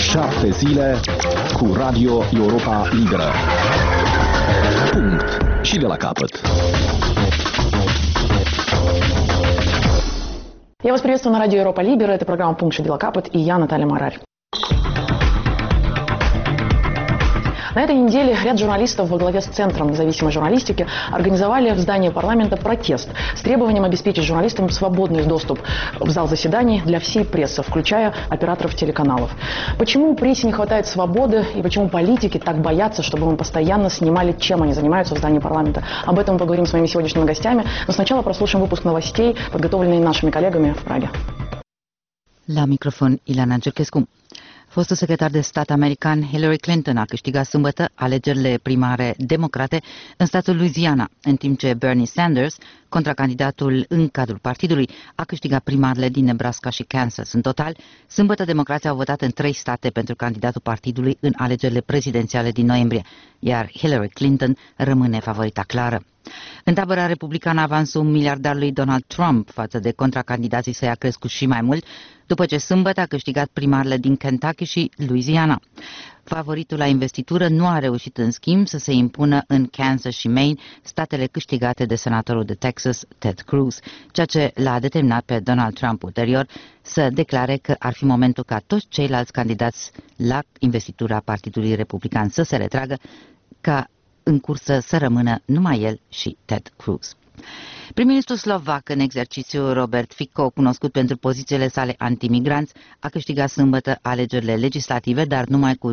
7 zile cu Radio Europa Liberă. Punct. Și de la capăt. Я вас приветствую на радио Европа Либера. Это программа «Пункт и Белокапот» и я, Наталья Марарь. На этой неделе ряд журналистов во главе с Центром независимой журналистики организовали в здании парламента протест с требованием обеспечить журналистам свободный доступ в зал заседаний для всей прессы, включая операторов телеканалов. Почему прессе не хватает свободы и почему политики так боятся, чтобы мы постоянно снимали, чем они занимаются в здании парламента? Об этом мы поговорим с моими сегодняшними гостями, но сначала прослушаем выпуск новостей, подготовленный нашими коллегами в Праге. La microfon, Ilana Gerchescu. Fostul secretar de stat american Hillary Clinton a câștigat sâmbătă alegerile primare democrate în statul Louisiana, în timp ce Bernie Sanders, contracandidatul în cadrul partidului, a câștigat primarele din Nebraska și Kansas. În total, sâmbătă democrații au votat în 3 state pentru candidatul partidului în alegerile prezidențiale din noiembrie, iar Hillary Clinton rămâne favorita clară. În tabăra republicană, avansul miliardarului Donald Trump față de contracandidații săi a crescut și mai mult, după ce sâmbătă a câștigat primarele din Kentucky și Louisiana. Favoritul la investitură nu a reușit, în schimb, să se impună în Kansas și Maine, statele câștigate de senatorul de Texas, Ted Cruz, ceea ce l-a determinat pe Donald Trump ulterior să declare că ar fi momentul ca toți ceilalți candidați la investitura Partidului Republican să se retragă, ca în cursă să rămână numai el și Ted Cruz. Prim-ministrul slovac în exercițiu Robert Fico, cunoscut pentru pozițiile sale antimigranți, a câștigat sâmbătă alegerile legislative, dar numai cu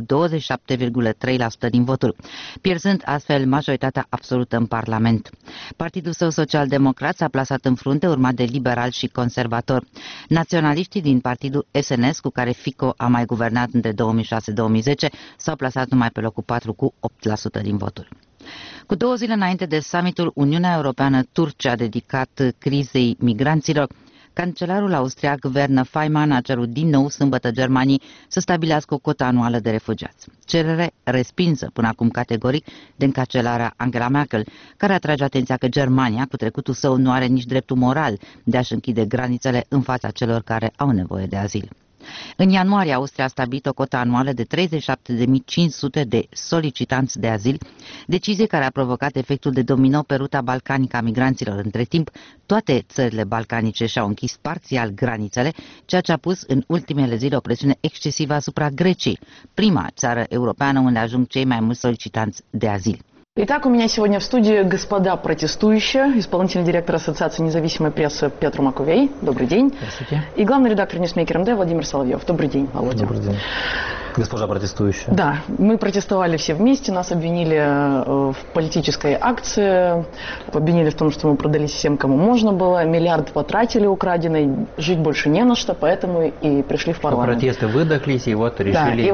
27,3% din voturi, pierzând astfel majoritatea absolută în Parlament. Partidul său social-democrat s-a plasat în frunte, urmat de liberal și conservator. Naționaliștii din partidul SNS, cu care Fico a mai guvernat între 2006-2010, s-au plasat numai pe locul 4 cu 8% din voturi. Cu 2 zile înainte de summitul Uniunea Europeană-Turcia dedicat crizei migranților, cancelarul austriac Werner Faymann a cerut din nou sâmbătă Germaniei să stabilească o cotă anuală de refugiați. Cerere respinsă până acum categoric de cancelarea Angela Merkel, care atrage atenția că Germania, cu trecutul său, nu are nici dreptul moral de a-și închide granițele în fața celor care au nevoie de azil. În ianuarie, Austria a stabilit o cotă anuală de 37.500 de solicitanți de azil, decizie care a provocat efectul de domino pe ruta balcanică a migranților. Între timp, toate țările balcanice și-au închis parțial granițele, ceea ce a pus în ultimele zile o presiune excesivă asupra Greciei, prima țară europeană unde ajung cei mai mulți solicitanți de azil. Итак, у меня сегодня в студии господа протестующие, исполнительный директор Ассоциации независимой прессы Петр Маковей. Добрый день. Здравствуйте. И главный редактор Ньюсмейкер МД Владимир Соловьев. Добрый день, Володя. Добрый день. Госпожа протестующая. Да, мы протестовали все вместе, нас обвинили в политической акции, обвинили в том, что мы продались всем, кому можно было, миллиард потратили украденный, жить больше не на что, поэтому и пришли в парламент. Протесты выдохлись, и вот решили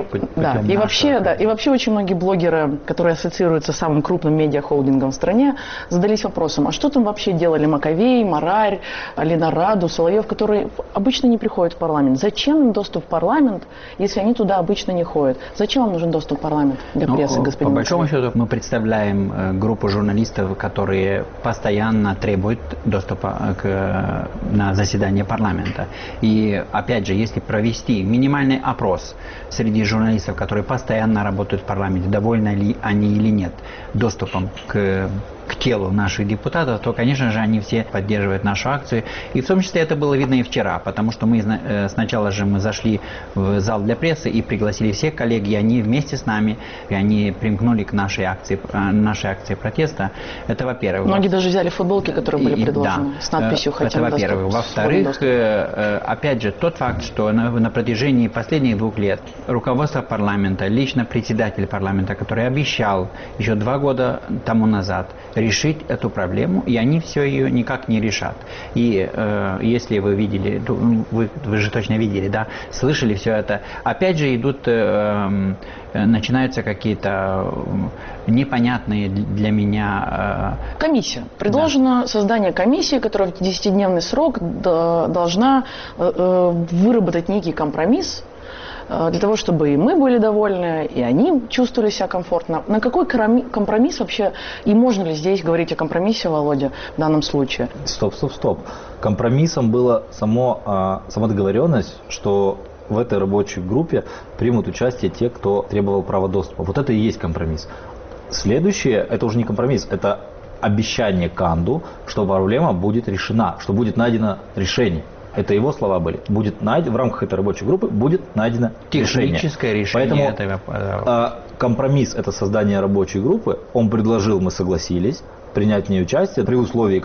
и вообще очень многие блогеры, которые ассоциируются с самым крупным медиахолдингом в стране, задались вопросом, а что там вообще делали Маковей, Марарь, Алина Раду, Соловьев, которые обычно не приходят в парламент? Зачем им доступ в парламент, если они туда обычно не ходят? Зачем вам нужен доступ в парламент для прессы, господин По большому счету мы представляем группу журналистов, которые постоянно требуют доступа на заседание парламента. И опять же, если провести минимальный опрос среди журналистов, которые постоянно работают в парламенте, довольны ли они или нет доступом к телу наших депутатов, то, конечно же, они все поддерживают нашу акцию. И в том числе это было видно и вчера, потому что мы сначала же мы зашли в зал для прессы и пригласили всех коллег, и они вместе с нами, и они примкнули к нашей акции протеста. Это во-первых. Многие даже взяли футболки, которые были предложены, с надписью «Хотим доступ». Это во-первых. Во-вторых, опять же, тот факт, что на протяжении последних 2 лет руководство парламента, лично председатель парламента, который обещал еще 2 года тому назад решить эту проблему, и они все ее никак не решат. И если вы видели, вы же точно видели, да, слышали все это, опять же идут, начинаются какие-то непонятные для меня... Комиссия. Предложено создание комиссии, которая в 10-дневный срок должна выработать некий компромисс, для того, чтобы и мы были довольны, и они чувствовали себя комфортно. На какой компромисс вообще, и можно ли здесь говорить о компромиссе, Володя, в данном случае? Стоп. Компромиссом была сама договоренность, что в этой рабочей группе примут участие те, кто требовал права доступа. Вот это и есть компромисс. Следующее, это уже не компромисс, это обещание Канду, что проблема будет решена, что будет найдено решение. Это его слова были. В рамках этой рабочей группы будет найдено техническое решение. Поэтому компромисс – это создание рабочей группы. Он предложил, мы согласились принять в ней участие, при условии,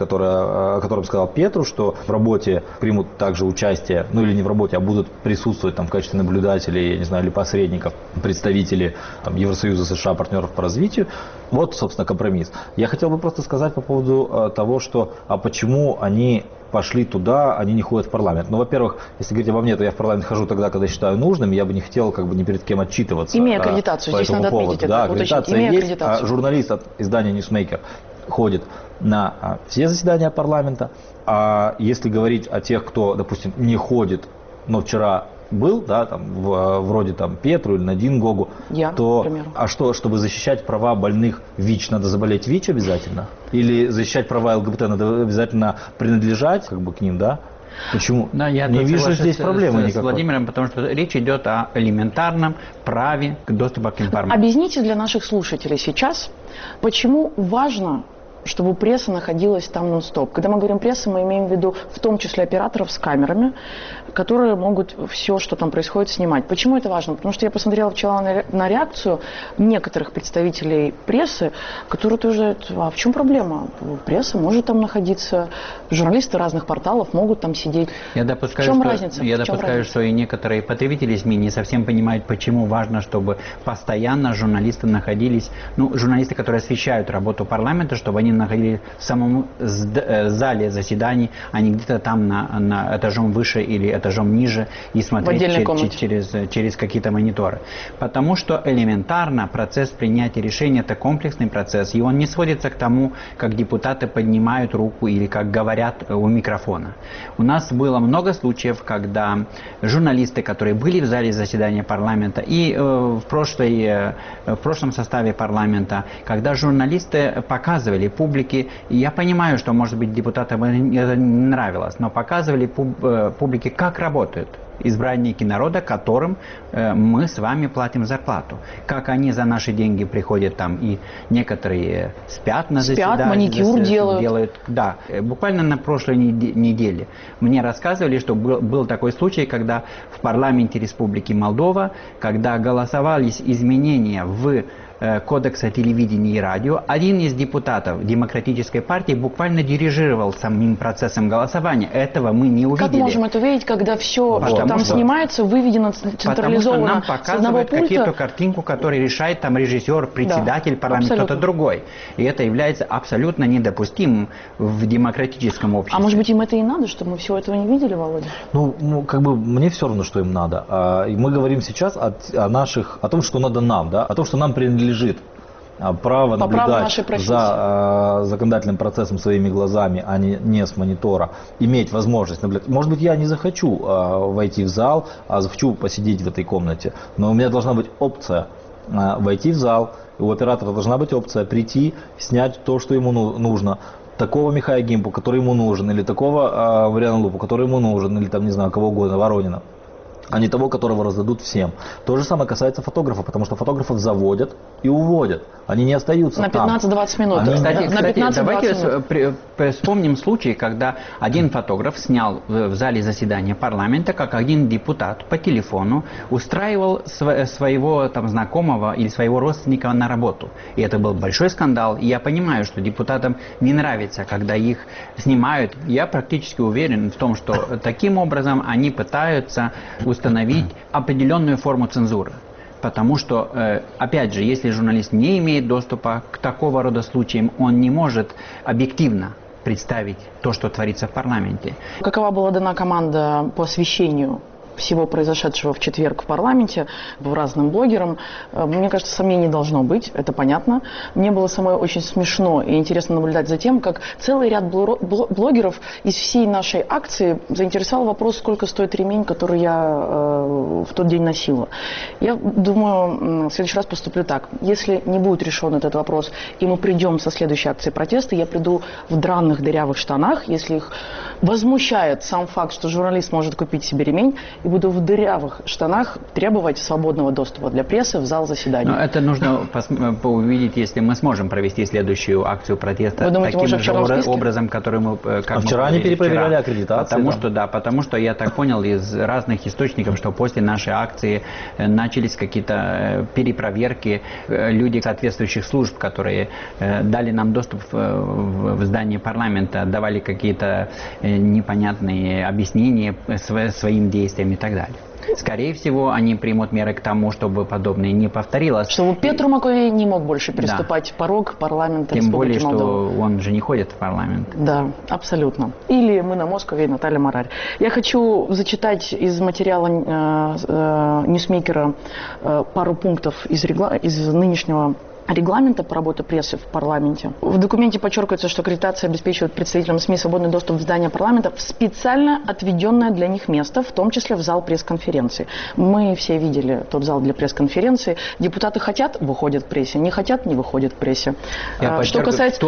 о котором сказал Петру, что в работе примут также участие, ну или не в работе, а будут присутствовать там в качестве наблюдателей, я не знаю, или посредников, представители там, Евросоюза, США, партнеров по развитию. Вот, собственно, компромисс. Я хотел бы просто сказать по поводу того, что, почему они пошли туда, они не ходят в парламент. Ну, во-первых, если говорить обо мне, то я в парламент хожу тогда, когда считаю нужным, я бы не хотел ни перед кем отчитываться. Имея аккредитацию, здесь надо отметить это. Да, аккредитация есть, журналист от издания Newsmaker ходит на все заседания парламента. А если говорить о тех, кто, допустим, не ходит, но вчера был, да, там, вроде там Петру или Надин Гогу, то чтобы защищать права больных ВИЧ, надо заболеть ВИЧ обязательно? Или защищать права ЛГБТ надо обязательно принадлежать к ним, да? Почему? Да, я не вижу здесь проблемы никакой. С Владимиром, потому что речь идет о элементарном праве доступа к информации. Объясните для наших слушателей сейчас, почему важно, чтобы пресса находилась там нон-стоп. Когда мы говорим пресса, мы имеем в виду в том числе операторов с камерами, которые могут все, что там происходит, снимать. Почему это важно? Потому что я посмотрела вчера на реакцию некоторых представителей прессы, которые утверждают, а в чем проблема? Пресса может там находиться, журналисты разных порталов могут там сидеть. Я допускаю, в чем разница? Я допускаю, что и некоторые потребители СМИ не совсем понимают, почему важно, чтобы постоянно журналисты находились, журналисты, которые освещают работу парламента, чтобы они находились в самом зале заседаний, а не где-то там на этажом выше или этажом ниже и смотреть через какие-то мониторы. Потому что элементарно процесс принятия решения – это комплексный процесс, и он не сводится к тому, как депутаты поднимают руку или как говорят у микрофона. У нас было много случаев, когда журналисты, которые были в зале заседания парламента и в прошлом составе парламента, когда журналисты показывали публике, и я понимаю, что, может быть, депутатам это не нравилось, но показывали публике, как работают избранники народа, которым мы с вами платим зарплату. Как они за наши деньги приходят там, и некоторые спят на заседании. Маникюр делают. Да. Буквально на прошлой неделе мне рассказывали, что был такой случай, когда в парламенте Республики Молдова, когда голосовались изменения в Кодекса телевидения и радио, один из депутатов Демократической партии буквально дирижировал самим процессом голосования. Этого мы не увидели. Как можем это видеть, когда все, что там снимается, выведено централизованно потому что нам показывают какую-то картинку, которую решает там режиссер, председатель парламента, кто-то другой. И это является абсолютно недопустимым в демократическом обществе. А может быть, им это и надо, чтобы мы всего этого не видели, Володя? Мне все равно, что им надо. Мы говорим сейчас о том, что надо нам, да, о том, что нам принадлежит право наблюдать за законодательным процессом своими глазами, а не с монитора, иметь возможность наблюдать. Может быть, я не захочу войти в зал, а захочу посидеть в этой комнате, но у меня должна быть опция войти в зал, у оператора должна быть опция прийти, снять то, что ему нужно, такого Михая Гимпу, который ему нужен, или такого Вариана Лупу, который ему нужен, или там, не знаю, кого угодно, Воронина, а не того, которого раздадут всем. То же самое касается фотографов, потому что фотографов заводят и уводят. Они не остаются на 15-20 минут. Кстати, давайте вспомним случай, когда один фотограф снял в зале заседания парламента, как один депутат по телефону устраивал своего там знакомого или своего родственника на работу. И это был большой скандал. И я понимаю, что депутатам не нравится, когда их снимают. Я практически уверен в том, что таким образом они пытаются установить определенную форму цензуры. Потому что, опять же, если журналист не имеет доступа к такого рода случаям, он не может объективно представить то, что творится в парламенте. Какова была дана команда по освещению всего произошедшего в четверг в парламенте разным блогерам? Мне кажется, сомнений не должно быть, это понятно. Мне было самой очень смешно и интересно наблюдать за тем, как целый ряд блогеров из всей нашей акции заинтересовал вопрос, сколько стоит ремень, который я в тот день носила. Я думаю, в следующий раз поступлю так. Если не будет решен этот вопрос, и мы придем со следующей акции протеста, я приду в драных дырявых штанах, если их возмущает сам факт, что журналист может купить себе ремень, и и буду в дырявых штанах требовать свободного доступа для прессы в зал заседаний. Но это нужно увидеть, если мы сможем провести следующую акцию протеста. Вы думаете, таким же образом, который мы... вчера они перепроверяли аккредитацию. Потому что я так понял из разных источников, что после нашей акции начались какие-то перепроверки. Люди соответствующих служб, которые дали нам доступ в здание парламента, давали какие-то непонятные объяснения своим действиям и так далее. Скорее всего, они примут меры к тому, чтобы подобное не повторилось. Чтобы Петру Маковей не мог больше переступать порог парламента Республики Молдова. Тем более, что он же не ходит в парламент. Да, абсолютно. Или мы на Москове и Наталья Марарь. Я хочу зачитать из материала ньюсмейкера пару пунктов из нынешнего регламента по работе прессы в парламенте. В документе подчеркивается, что аккредитация обеспечивает представителям СМИ свободный доступ в здание парламента в специально отведенное для них место, в том числе в зал пресс-конференции. Мы все видели тот зал для пресс-конференции. Депутаты хотят — выходят к прессе, не хотят — не выходят к прессе. Что касается...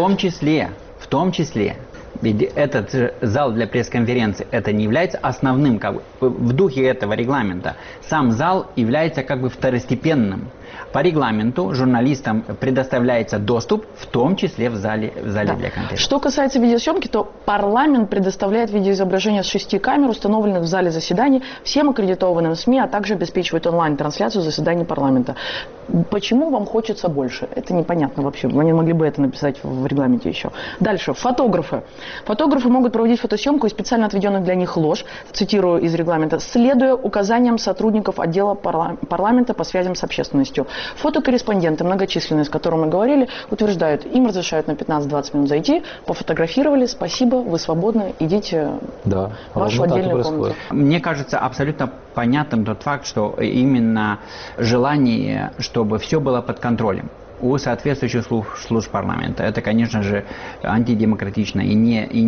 В том числе, ведь этот зал для пресс-конференции, это не является основным, в духе этого регламента. Сам зал является второстепенным. По регламенту журналистам предоставляется доступ, в том числе в зале для конференции. Что касается видеосъемки, то парламент предоставляет видеоизображение с 6 камер, установленных в зале заседаний, всем аккредитованным СМИ, а также обеспечивает онлайн-трансляцию заседаний парламента. Почему вам хочется больше? Это непонятно вообще. Они могли бы это написать в регламенте еще. Дальше. Фотографы. Фотографы могут проводить фотосъемку из специально отведенных для них лож, цитирую из регламента, следуя указаниям сотрудников отдела парламента по связям с общественностью. Фотокорреспонденты, многочисленные, с которыми мы говорили, утверждают, им разрешают на 15-20 минут зайти, пофотографировали, спасибо, вы свободны, идите в вашу отдельную комнату. Мне кажется абсолютно понятным тот факт, что именно желание, чтобы все было под контролем у соответствующих служб парламента. Это, конечно же, антидемократично. И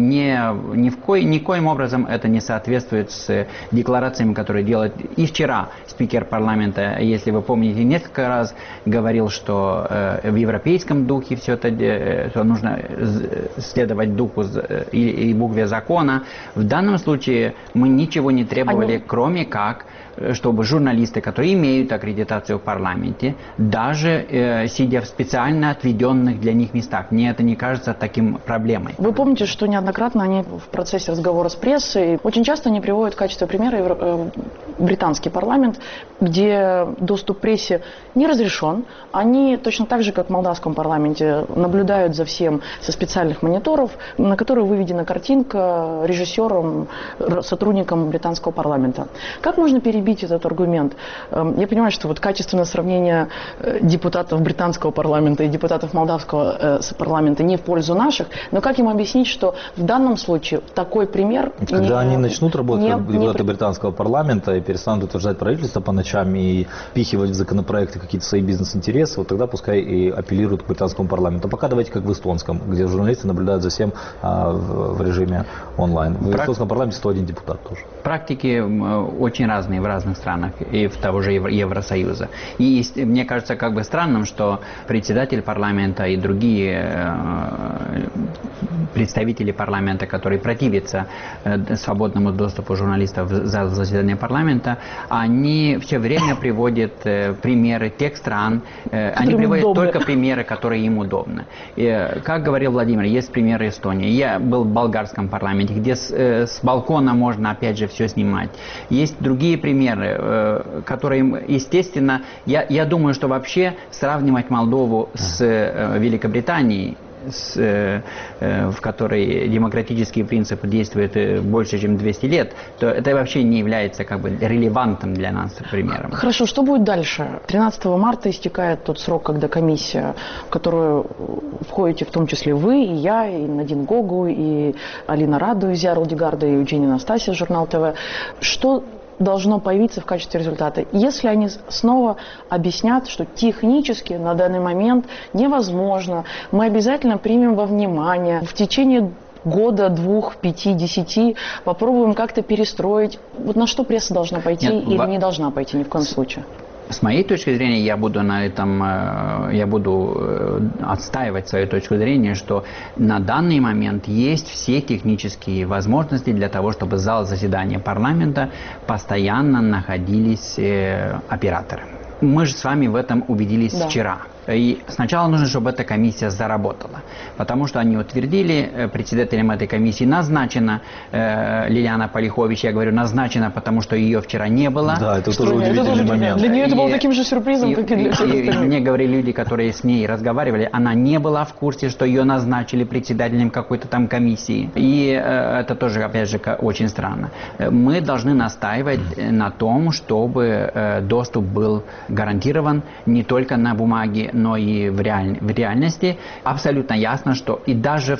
никоим образом это не соответствует с декларациями, которые делает и вчера спикер парламента, если вы помните, несколько раз говорил, что в европейском духе все это, что нужно следовать духу и букве закона. В данном случае мы ничего не требовали, кроме как, чтобы журналисты, которые имеют аккредитацию в парламенте, даже сидя в специально отведенных для них местах. Мне это не кажется таким проблемой. Вы помните, что неоднократно они в процессе разговора с прессой, очень часто они приводят в качестве примера британский парламент, где доступ к прессе не разрешен. Они точно так же, как в молдавском парламенте, наблюдают за всем со специальных мониторов, на которые выведена картинка режиссером, сотрудником британского парламента. Как можно перебить этот аргумент? Я понимаю, что качественное сравнение депутатов британского парламента и депутатов молдавского парламента не в пользу наших, но как им объяснить, что в данном случае такой пример... Когда они начнут работать как депутаты британского парламента и перестанут утверждать правительство по ночам и впихивать в законопроекты какие-то свои бизнес-интересы, вот тогда пускай и апеллируют к британскому парламенту. А пока давайте как в эстонском, где журналисты наблюдают за всем в режиме онлайн. В эстонском парламенте 101 депутат тоже. Практики очень разные в разных странах и в того же Евросоюза. И мне кажется странным, что председатель парламента и другие представители парламента, которые противятся свободному доступу журналистов в зал заседания парламента, они все время приводят примеры тех стран, они приводят только примеры, которые им удобны. Как говорил Владимир, есть примеры Эстонии. Я был в болгарском парламенте, где с балкона можно опять же все снимать. Есть другие примеры, которые, естественно, я думаю, что вообще сравнивать Молдову с Великобританией, в которой демократические принципы действуют больше, чем 200 лет, то это вообще не является релевантным для нас примером. Хорошо, что будет дальше? 13 марта истекает тот срок, когда комиссия, в которую входите в том числе вы, и я, и Надин Гогу, и Алина Раду из Ярлдигарда, и Евгения Анастасия, журнал ТВ. Что должно появиться в качестве результата? Если они снова объяснят, что технически на данный момент невозможно, мы обязательно примем во внимание в течение года, 2, 5, 10, попробуем как-то перестроить. На что пресса должна пойти или не должна пойти ни в коем случае? С моей точки зрения, я буду отстаивать свою точку зрения, что на данный момент есть все технические возможности для того, чтобы в зал заседания парламента постоянно находились операторы. Мы же с вами в этом убедились вчера. И сначала нужно, чтобы эта комиссия заработала, потому что они утвердили, председателем этой комиссии назначена Лилиана Полихович. Я говорю назначена, потому что ее вчера не было. Да, это тоже удивительный момент. Для нее это было таким же сюрпризом, как и для всех остальных. Мне говорили люди, которые с ней разговаривали, она не была в курсе, что ее назначили председателем какой-то там комиссии. И это тоже, опять же, очень странно. Мы должны настаивать на том, чтобы доступ был гарантирован не только на бумаге, но и в реальности. Абсолютно ясно, что и даже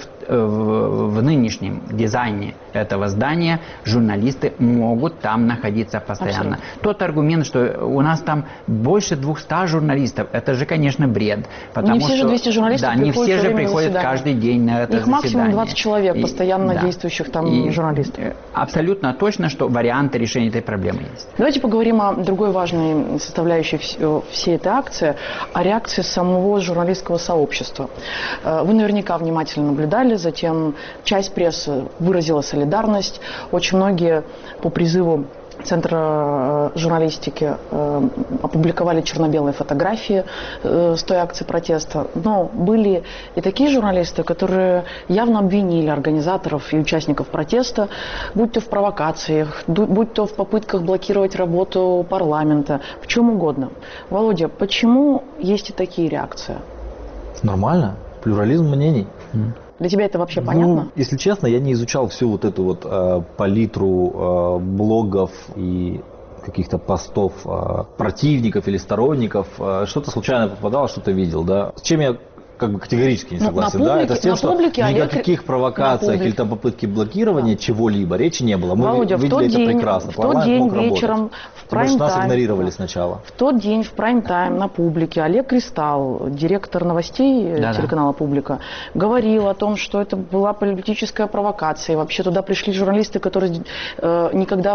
в нынешнем дизайне этого здания журналисты могут там находиться постоянно. Абсолютно. Тот аргумент, что у нас там больше 200 журналистов, это же, конечно, бред. Потому не все же 200 журналистов да, не все же приходят каждый день на это заседание. Их максимум 20 человек, постоянно действующих там журналистов. Абсолютно точно, что варианты решения этой проблемы есть. Давайте поговорим о другой важной составляющей всей этой акции, о реакции самого журналистского сообщества. Вы наверняка внимательно наблюдали, затем часть прессы выразила солидарность. Очень многие по призыву Центра журналистики опубликовали черно-белые фотографии с той акции протеста. Но были и такие журналисты, которые явно обвинили организаторов и участников протеста, будь то в провокациях, будь то в попытках блокировать работу парламента, в чем угодно. Володя, почему есть и такие реакции? Нормально. Плюрализм мнений. Для тебя это вообще понятно? Если честно, я не изучал всю вот эту вот палитру блогов и каких-то постов противников или сторонников. Что-то случайно попадало, что-то видел, да. С чем я как бы категорически не согласен, публике, да, это с тем, что ни о каких провокациях или там попытке блокирования чего-либо речи не было. Мы Володя, видели это прекрасно. В тот день вечером в прайм-тайм, нас игнорировали сначала. В тот день в прайм-тайм на Публике Олег Кристалл, директор новостей телеканала Публика, говорил о том, что это была политическая провокация. И вообще туда пришли журналисты, которые никогда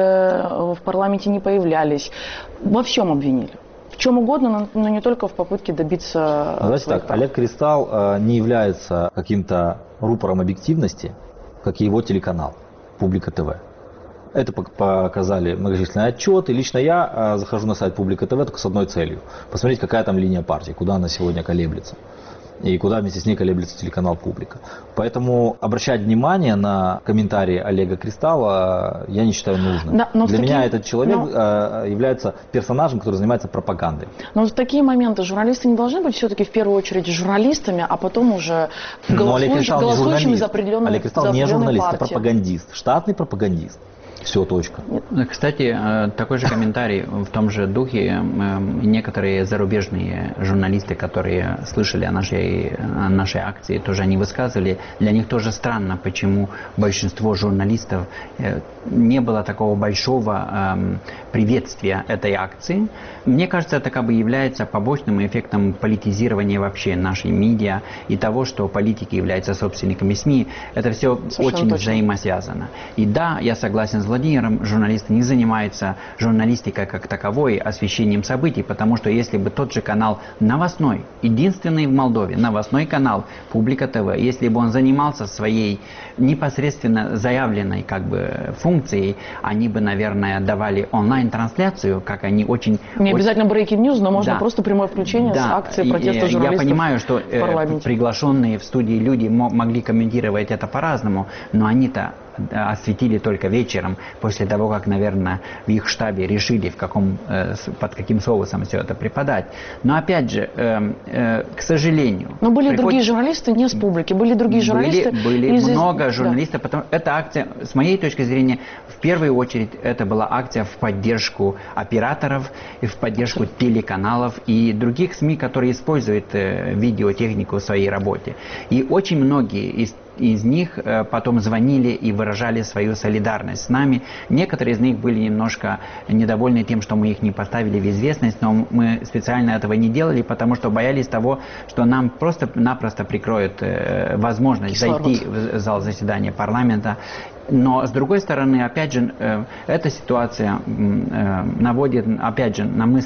в парламенте не появлялись. Во всем обвинили. В чем угодно, но не только в попытке добиться... Давайте так, Олег Кристалл не является каким-то рупором объективности, как и его телеканал «Публика ТВ». Это показали многочисленные отчеты. Лично я захожу на сайт «Публика ТВ» только с одной целью. Посмотреть, какая там линия партии, куда она сегодня колеблется. И куда вместе с ней колеблется телеканал «Публика». Поэтому обращать внимание на комментарии Олега Кристалла я не считаю нужным. Да, для меня этот человек является персонажем, который занимается пропагандой. Но в такие моменты журналисты не должны быть все-таки в первую очередь журналистами, а потом уже голосующими за определенную партию. Олег Кристалл не журналист, а пропагандист, штатный пропагандист. Все, точка. Кстати, такой же комментарий в том же духе. Некоторые зарубежные журналисты, которые слышали о нашей акции, тоже они высказывали. Для них тоже странно, почему большинство журналистов не было такого большого приветствия этой акции. Мне кажется, это как бы является побочным эффектом политизирования вообще нашей медиа и того, что политики являются собственниками СМИ. Это все очень взаимосвязано. И да, я согласен с Владимиром, журналисты не занимаются журналистикой как таковой, освещением событий, потому что если бы тот же канал новостной, единственный в Молдове, новостной канал «Публика ТВ», если бы он занимался своей непосредственно заявленной как бы функцией, они бы, наверное, давали онлайн-трансляцию, как они очень... Не обязательно breaking news, но можно просто прямое включение с акции протеста журналистов. Я понимаю, что приглашенные в студии люди могли комментировать это по-разному, но они-то осветили только вечером, после того, как, наверное, в их штабе решили, под каким соусом все это преподать. Но, опять же, к сожалению... Но были другие журналисты не с Публики, были другие журналисты... Были много журналистов, потому эта акция, с моей точки зрения, в первую очередь, это была акция в поддержку операторов, и в поддержку телеканалов и других СМИ, которые используют видеотехнику в своей работе. И очень многие из них потом звонили и выражали свою солидарность с нами. Некоторые из них были немножко недовольны тем, что мы их не поставили в известность, но мы специально этого не делали, потому что боялись того, что нам просто-напросто прикроют возможность зайти в зал заседания парламента. Но, с другой стороны, опять же, эта ситуация наводит, опять же, на мысль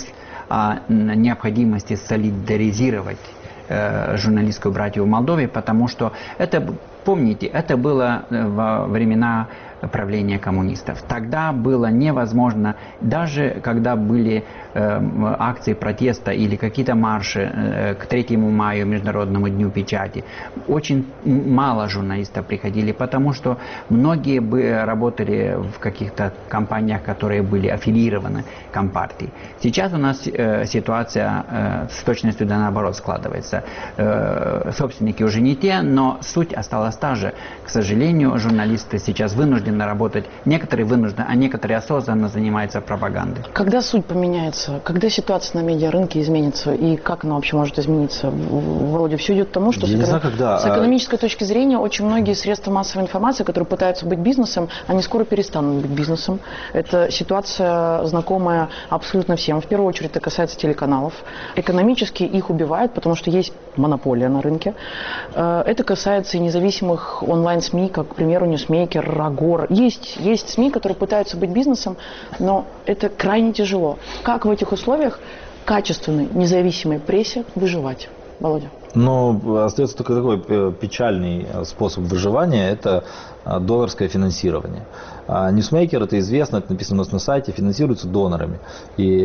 о необходимости солидаризировать журналистскую братью в Молдове, потому что это, помните, это было во времена правления коммунистов. Тогда было невозможно, даже когда были акции протеста или какие-то марши к 3 мая, Международному дню печати, очень мало журналистов приходили, потому что многие бы работали в каких-то компаниях, которые были аффилированы к Компартии. Сейчас у нас ситуация с точностью да наоборот складывается. Собственники уже не те, но суть осталась та же. К сожалению, журналисты сейчас вынуждены работать, некоторые вынуждены, а некоторые осознанно занимаются пропагандой. Когда суть поменяется, когда ситуация на медиарынке изменится и как она вообще может измениться? Володя, все идет к тому, что с экономической точки зрения очень многие средства массовой информации, которые пытаются быть бизнесом, они скоро перестанут быть бизнесом. Это ситуация знакомая абсолютно всем. В первую очередь это касается телеканалов. Экономически их убивают, потому что есть монополия на рынке. Это касается и независимых онлайн-СМИ, как, к примеру, Ньюсмейкер, Агора. Есть СМИ, которые пытаются быть бизнесом, но это крайне тяжело. Как в этих условиях качественной, независимой прессе выживать? Володя? Но остается только такой печальный способ выживания – это донорское финансирование. Newsmaker, это известно, это написано у нас на сайте, финансируется донорами. И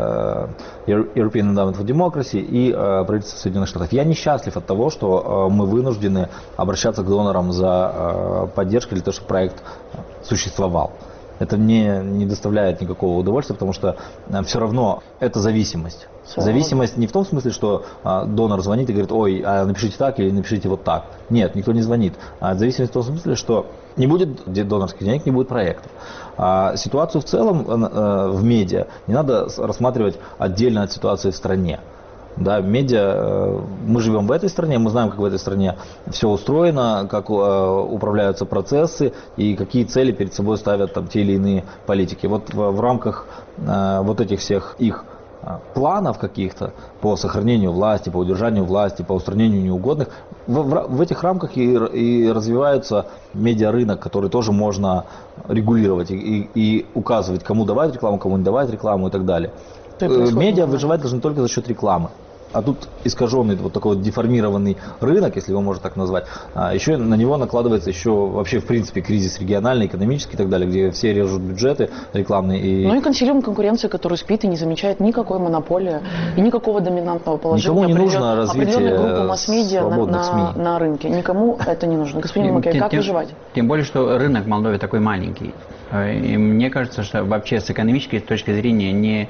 European Endowment for Democracy, и правительство Соединенных Штатов. Я несчастлив от того, что мы вынуждены обращаться к донорам за поддержкой для того, чтобы проект существовал. Это мне не доставляет никакого удовольствия, потому что все равно это зависимость. Зависимость не в том смысле, что донор звонит и говорит: ой, напишите так или напишите вот так. Нет, никто не звонит. Зависимость в том смысле, что не будет донорских денег, не будет проектов. Ситуацию в целом в медиа не надо рассматривать отдельно от ситуации в стране. Да, медиа, мы живем в этой стране, мы знаем, как в этой стране все устроено, как управляются процессы и какие цели перед собой ставят там те или иные политики. Вот в рамках вот этих всех их планов каких-то по сохранению власти, по удержанию власти, по устранению неугодных, в этих рамках и развивается медиарынок, который тоже можно регулировать и указывать, кому давать рекламу, кому не давать рекламу и так далее. Медиа выживать должны только за счет рекламы. А тут искаженный, вот такой вот деформированный рынок, если его можно так назвать, еще на него накладывается еще вообще в принципе кризис региональный, экономический и так далее, где все режут бюджеты рекламные. Ну и консилиум конкуренции, который спит и не замечает никакой монополии и никакого доминантного положения. Никому не нужно развитие группы масс-медиа на рынке. Никому это не нужно. Господин Макей, как выживать? Тем более, что рынок в Молдове такой маленький. И мне кажется, что вообще с экономической точки зрения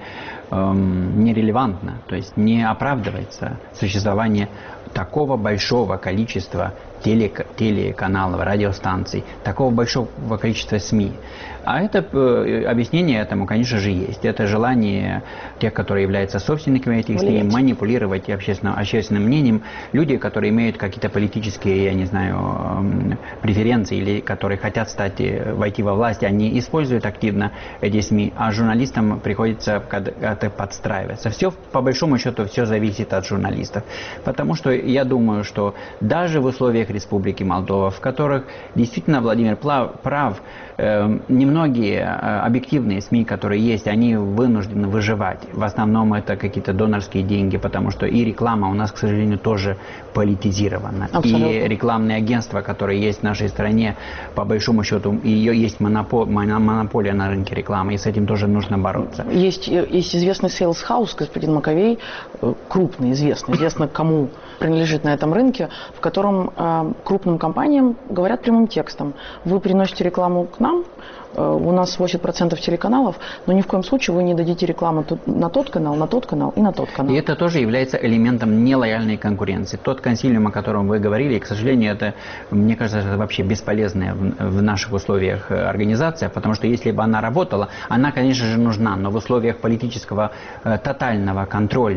нерелевантно, то есть не оправдывается существование такого большого количества телеканалов, радиостанций, такого большого количества СМИ. А это объяснение этому, конечно же, есть. Это желание тех, которые являются собственниками этих СМИ, манипулировать общественным мнением. Люди, которые имеют какие-то политические, я не знаю, преференции или которые хотят войти во власть, они используют активно эти СМИ, а журналистам приходится как-то подстраиваться. Все, по большому счету, все зависит от журналистов. Потому что я думаю, что даже в условиях Республики Молдова, в которых действительно Владимир прав, немногие объективные СМИ, которые есть, они вынуждены выживать. В основном это какие-то донорские деньги, потому что и реклама у нас, к сожалению, тоже политизирована. Абсолютно. И рекламные агентства, которые есть в нашей стране, по большому счету, ее есть монополия на рынке рекламы, и с этим тоже нужно бороться. Есть известный Sales House, господин Маковей, крупный, известно кому принадлежит на этом рынке, в котором крупным компаниям говорят прямым текстом: вы приносите рекламу к нам, у нас 80% телеканалов, но ни в коем случае вы не дадите рекламу на тот канал и на тот канал. И это тоже является элементом нелояльной конкуренции. Тот консилиум, о котором вы говорили, к сожалению, это, мне кажется, это вообще бесполезная в наших условиях организация, потому что если бы она работала, она, конечно же, нужна, но в условиях политического тотального контроля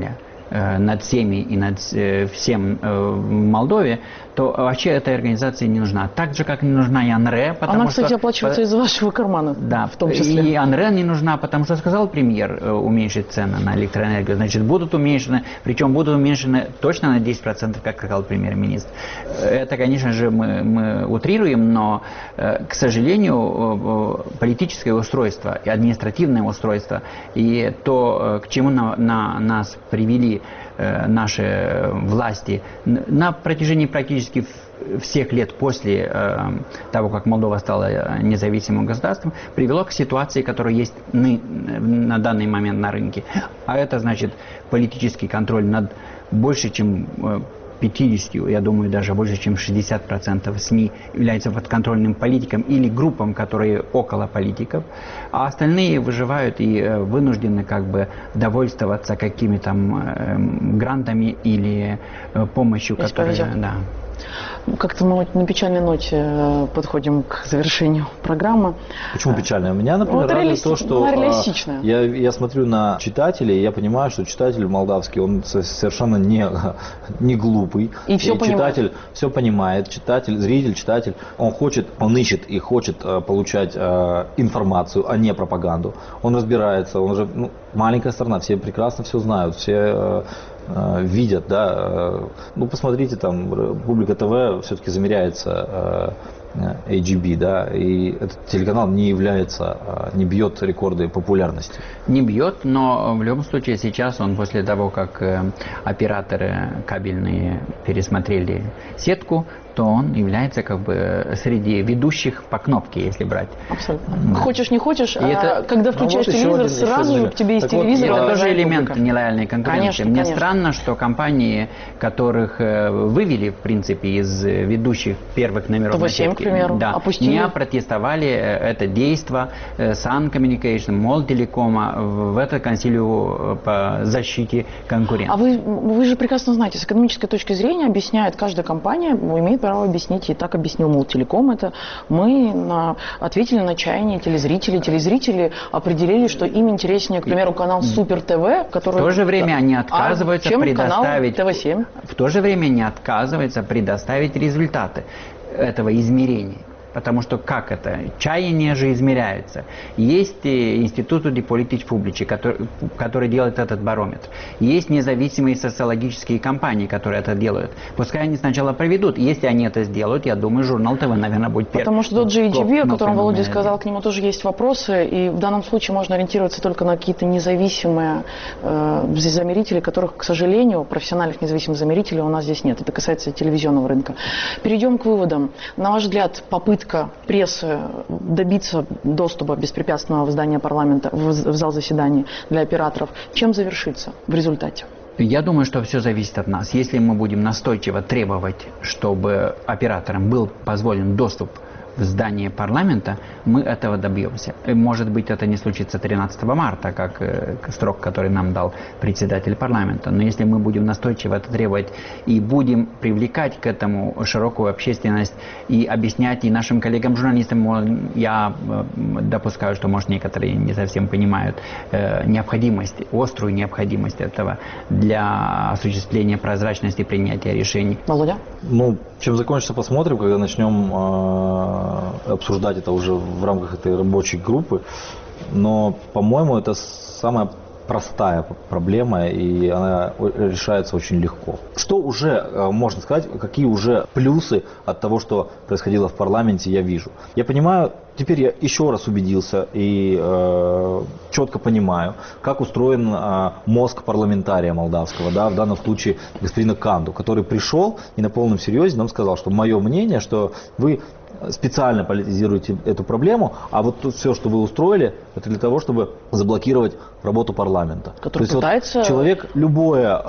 над всеми и над всем в Молдове, то вообще этой организации не нужна. Так же, как не нужна и АНРЭ. Она, кстати, оплачивается из вашего кармана, да, в том числе. И АНРЭ не нужна, потому что сказал премьер уменьшить цены на электроэнергию. Значит, будут уменьшены, причем будут уменьшены точно на 10%, как сказал премьер-министр. Это, конечно же, мы утрируем, но, к сожалению, политическое устройство и административное устройство, и то, к чему нас привели наши власти на протяжении практически всех лет после того, как Молдова стала независимым государством, привело к ситуации, которая есть на данный момент на рынке. А это значит политический контроль над больше, чем 50, я думаю, даже больше, чем 60% СМИ являются подконтрольным политикам или группам, которые около политиков, а остальные выживают и вынуждены как бы довольствоваться какими-то грантами или помощью, которые... Да. Как-то мы на печальной ноте подходим к завершению программы. Почему печальная? Меня, например, радует то, что я смотрю на читателей, и я понимаю, что читатель молдавский, он совершенно не глупый. И все читатель все понимает, зритель, читатель, он ищет и хочет получать информацию, а не пропаганду. Он разбирается, он же маленькая страна, все прекрасно все знают, все видят, да. Ну, посмотрите, там, Публика ТВ все-таки замеряется AGB, да, и этот телеканал не бьет рекорды популярности. Не бьет, но в любом случае сейчас он после того, как операторы кабельные пересмотрели сетку, то он является как бы среди ведущих по кнопке, если брать. Абсолютно. Хочешь, не хочешь, когда включаешь телевизор, сразу же к тебе из телевизора... Это тоже элемент нелояльной конкуренции. Мне странно, что компании, которых вывели, в принципе, из ведущих первых номеров на сетке, к примеру, опустили. Не опротестовали это действо Sun Communication, Молтелекома в это консилиум по защите конкуренции. А вы же прекрасно знаете, с экономической точки зрения объясняет каждая компания, имеет право объяснить, и так объяснил Молтелеком это. Мы ответили на чаяние телезрителей. Телезрители определили, что им интереснее, к примеру, канал Супер ТВ, который... В то же время они отказываются предоставить... Канал ТВ7. В то же время не отказываются предоставить результаты этого измерения. Потому что как это? Чаяние же измеряется. Есть институты de politici publice, который делает этот барометр. Есть независимые социологические компании, которые это делают. Пускай они сначала проведут. Если они это сделают, я думаю, журнал ТВ, наверное, будет первым. Потому что тот же AGB, о котором Володя сказал, к нему тоже есть вопросы. И в данном случае можно ориентироваться только на какие-то независимые замерители, которых, к сожалению, профессиональных независимых замерителей у нас здесь нет. Это касается телевизионного рынка. Перейдем к выводам. На ваш взгляд, попытка прессы добиться доступа беспрепятственного в здание парламента, в зал заседаний для операторов, чем завершится в результате? Я думаю, что все зависит от нас. Если мы будем настойчиво требовать, чтобы операторам был позволен доступ в здание парламента, мы этого добьемся. Может быть, это не случится 13 марта, как срок, который нам дал председатель парламента. Но если мы будем настойчиво это требовать и будем привлекать к этому широкую общественность и объяснять и нашим коллегам-журналистам, я допускаю, что, может, некоторые не совсем понимают острую необходимость этого для осуществления прозрачности принятия решений. Володя? Чем закончится, посмотрим, когда начнем обсуждать это уже в рамках этой рабочей группы. Но, по-моему, это самая простая проблема, и она решается очень легко. Что уже можно сказать, какие уже плюсы от того, что происходило в парламенте, я вижу? Я понимаю, теперь я еще раз убедился и четко понимаю, как устроен мозг парламентария молдавского, да, в данном случае господина Канду, который пришел и на полном серьезе нам сказал, что мое мнение, что вы специально политизируете эту проблему, а вот тут все, что вы устроили, это для того, чтобы заблокировать работу парламента. Который пытается человек любое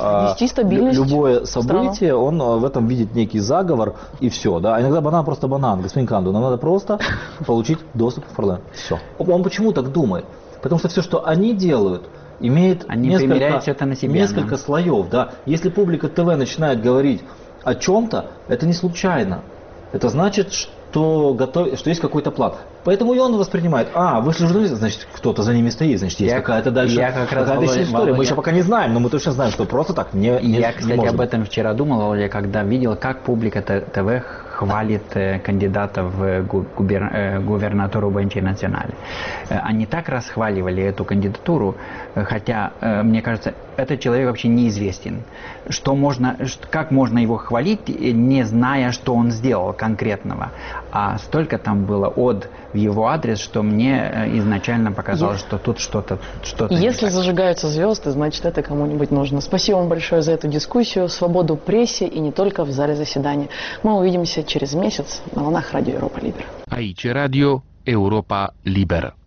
событие, он в этом видит некий заговор и все. Да? А иногда банан просто банан. Господин Канду, нам надо просто получить доступ в парламент. Все. Он почему так думает? Потому что все, что они делают, имеет несколько слоев. Да? Если Публика ТВ начинает говорить о чем-то, это не случайно. Это значит, что есть какой-то план. Поэтому и он воспринимает, вышли журналисты, значит, кто-то за ними стоит, значит, есть какая-то дальше какая-то история. Мы еще пока не знаем, но мы точно знаем, что просто так не Я, кстати, не об этом вчера думал, когда видел, как публика ТВ хвалит кандидата в губернатуру Банчи Национале. Они так расхваливали эту кандидатуру, хотя, мне кажется, этот человек вообще неизвестен. Как можно его хвалить, не зная, что он сделал конкретного. А столько там было в его адрес, что мне изначально показалось, что тут что-то Если зажигаются звезды, значит, это кому-нибудь нужно. Спасибо вам большое за эту дискуссию. Свободу прессе и не только в зале заседания. Мы увидимся через месяц на волнах Радио Европа Либера. Aici Radio Europa Liberă.